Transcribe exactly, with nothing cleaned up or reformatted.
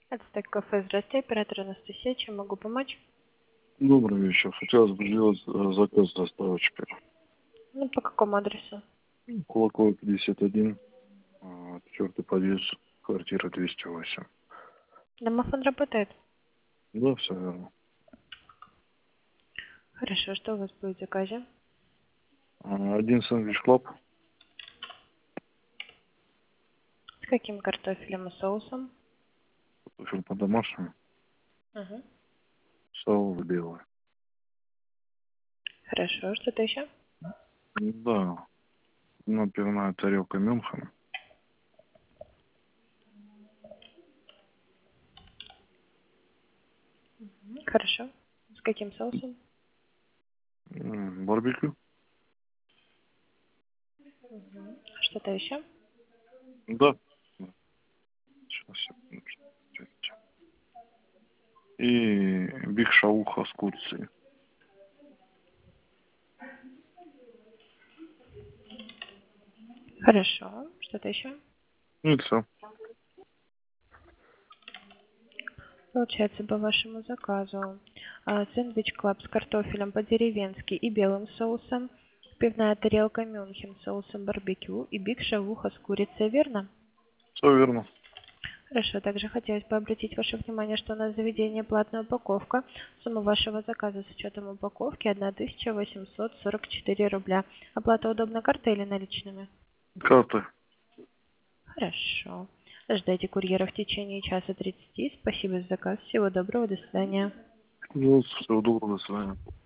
Ацтек кафе, здравствуйте, оператор Анастасия, чем могу помочь? Добрый вечер. Хотелось бы сделать э, заказ с доставочкой. Ну, по какому адресу? Кулакова пятьдесят один, а, четвертый подъезд, квартира двести восемь. Домофон работает? Да, все верно. Хорошо, что у вас будет в заказе? А, Один сэндвич клаб, С каким картофелем и соусом? картофель по-домашнему, Угу. соус белый. Хорошо, что-то еще? Да, одна пивная тарелка Мюнхен, Мгм. Хорошо. С каким соусом? м, барбекю. Мгм. Что-то еще? Да. Да. Сейчас, секундочку. И биг шауха с курицей. Хорошо. Что-то еще? Ну и все. Получается, по вашему заказу а, сэндвич клаб с картофелем по-деревенски и белым соусом, пивная тарелка Мюнхен с соусом барбекю и биг шавуха с курицей, верно? Все верно. Хорошо, также хотелось бы обратить ваше внимание, что у нас заведение платная упаковка. Сумма вашего заказа с учетом упаковки тысяча восемьсот сорок четыре рубля. Оплата удобно картой или наличными? Карты. Хорошо. Ждайте курьера в течение часа тридцати. Спасибо за заказ. Всего доброго. До свидания. Ну, всего доброго, до свидания.